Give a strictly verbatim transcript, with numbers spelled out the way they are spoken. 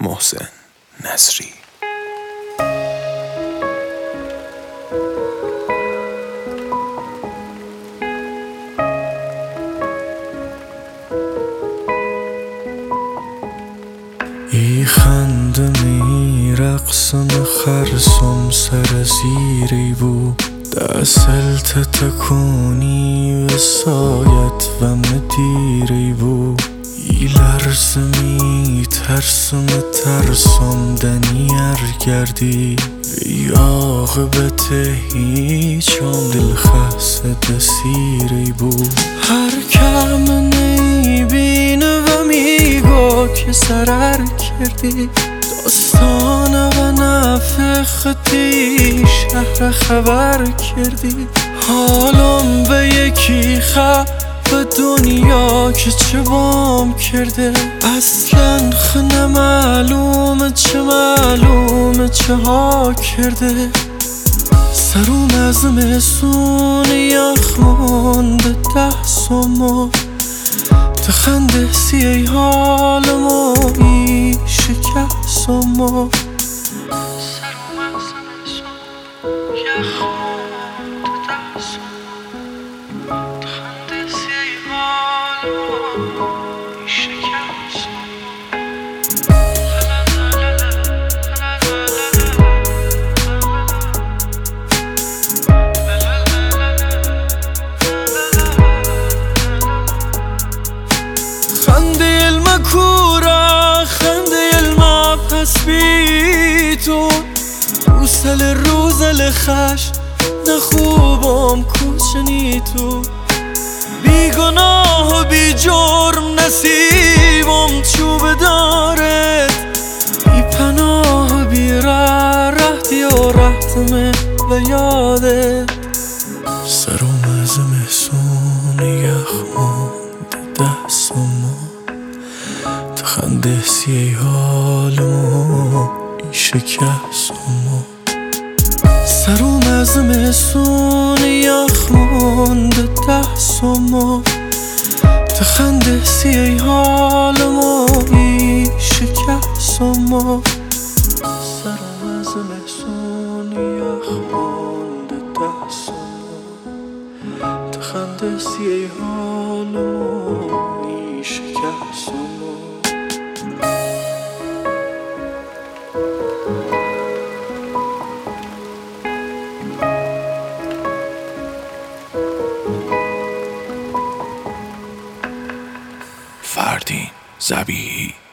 محسن نصری. ای خندمی رقصم خرسم سر زیری بو دستلت تکونی و سایت و مدیری بو ای لرزمی ترسم ترسم دنیر گردی ای عاقبت هیچم دل خسته سیری بو هر کم نیبینه و میگو که ضرر کردی داستان و نفختی شهر خبر کردی حالم به یکی خواه به دنیا که چه بام کرده اصلا خنه معلومه چه معلومه چه ها کرده سروم از مسون یخ مونده ده سومو تخنده سی ای حالمو ای شکستمو سروم از مسون یخ مونده ده سومو تخنده سی ای حالمو ای شکستمو خنده المکورا خنده الما پس بی تو روسل روزل خش نخوبم کوچنی تو بی گناه و بی جرم نصیبم چوب دارد بی پناه و بی ره رهتی و رهتمه و یادت سرم از محسون یخمون ده سومو تخنده سی ای حالمو ای شکستمو سروم از محسون یخ مونده ده سومو تخنده سی ای حالمو ای شکستمو سروم از محسون یخ مونده ده سومو تخنده سی ای حالمو ای شکستمو فردین ذبیحی.